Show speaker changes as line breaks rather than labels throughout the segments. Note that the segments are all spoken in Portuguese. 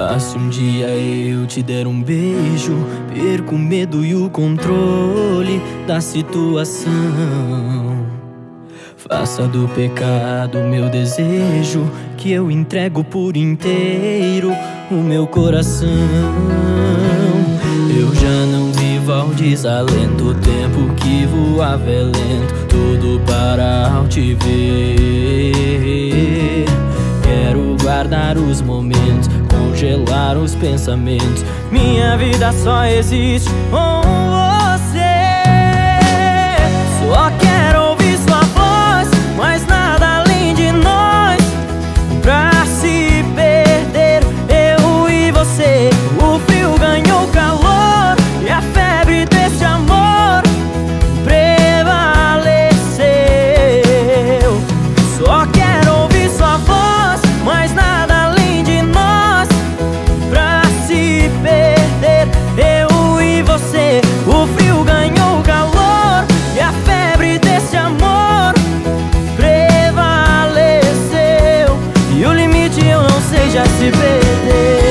Se um dia eu te der um beijo, perco o medo e o controle da situação. Faça do pecado meu desejo, que eu entrego por inteiro o meu coração. Eu já não vivo ao desalento, o tempo que voava é lento, tudo para ao te ver. Quero guardar os momentos, congelar os pensamentos. Minha vida só existe com você. Só quero ouvir sua voz, mas nada além de nós. Pra se perder, eu e você. O frio ganhou calor e a febre desse amor prevaleceu. Só quero ouvir sua voz, mas nada além de nós. Pra se perder, eu e você. O frio ganhou calor e a febre desse amor prevaleceu. E o limite eu não sei, já se perdeu.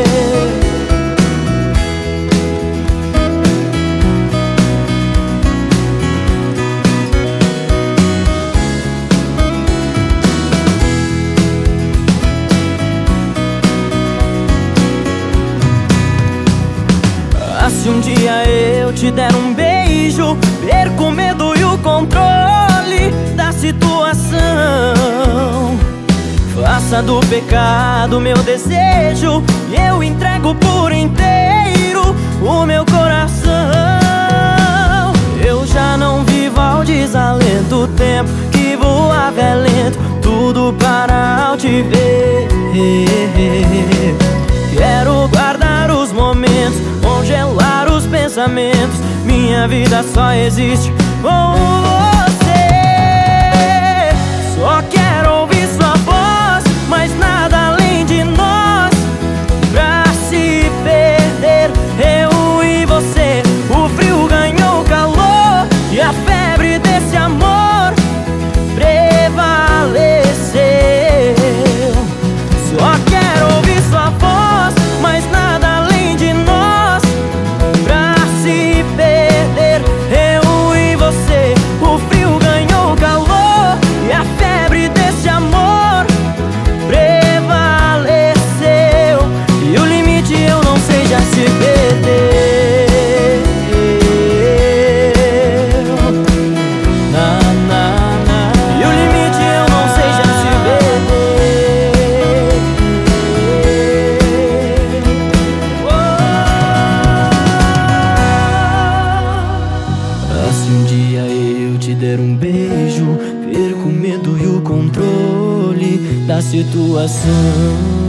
Se um dia eu te der um beijo, perco o medo e o controle da situação. Faça do pecado meu desejo, e eu entrego por inteiro o meu coração. Eu já não vivo ao desalento, o tempo que voava é lento, tudo para ao te ver. Quero guardar os momentos, congelar os pensamentos. Minha vida só existe com você. Só quero ouvir sua voz, mas nada além de nós. Pra se perder, eu e você. O frio ganhou calor e a febre desse amor prevaleceu. Só quero ouvir sua voz, mas nada além de nós. Pra se perder, eu e você. O frio ganhou calor e a febre desse amor prevaleceu. E o limite eu não sei, já se perdeu. E o limite eu não sei, já se Se um dia eu te der um beijo, perco o medo e o controle da situação.